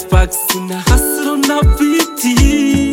Sparks na hustle na beat.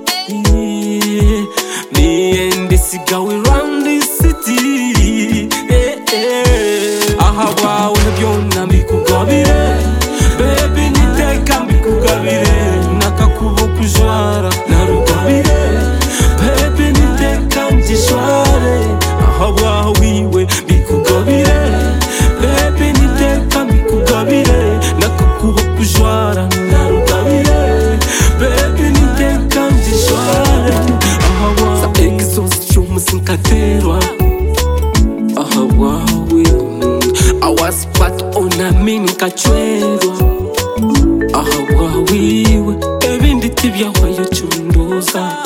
Me and this guy we round this city. Aha wow byonna mbikugabire baby niteka mbikugabire nakakubo kujwara narugabire baby niteka njishware aha wow wiwe mbikugabire baby niteka mbikugabire nakakubo kujwara narugabire baby niteka njishware aha wow sa exhaustion musinkaterwa aha wow I was part on a mini kachwero. Aha wawiwe ebindi tibyaho yachunduza.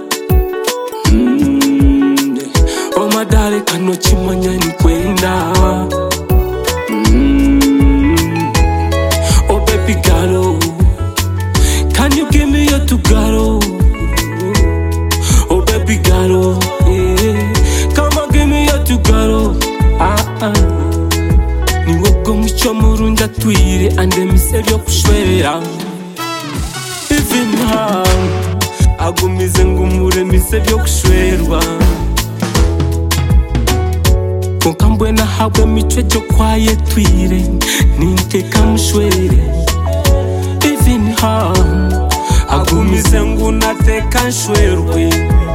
Omadare kano chimanya ni kwenda. Oh baby girl, can you give me your tugaro? Oh baby girl, come on give me your tugaro. Niwogo mucho murunda twire ande misebyo kushwera even now agumize ngumure misebyo kushwerwa konkambwe na habwe mico cyo kwaye twire ninteka mushwere even now agumize ngunateka nshwerwe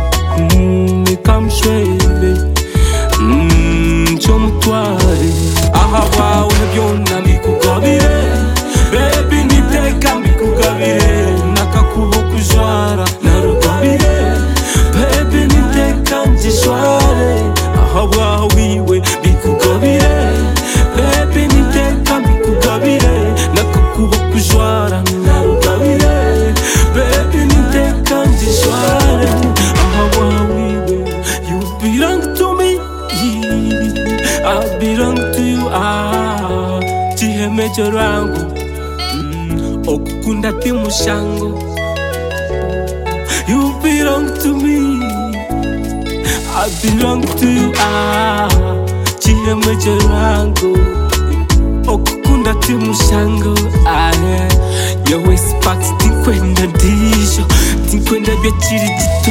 nikamshwere cyo mutware aha wawe byonna mbikugabire baby niteka mbikugabire nakakubo kujwara narugabire baby niteka njishware aha wawiwe mbikugabire baby niteka mbikugabire nakakubo kujwara narugabire baby niteka njishware aha wawiwe you belong to me I belong to you, chihemejo rangu okukunda timushango. You belong to me, I belong to you, chihemejo rangu okukunda timushango. Your Sparks tinkwenda disho, tinkwenda byachiri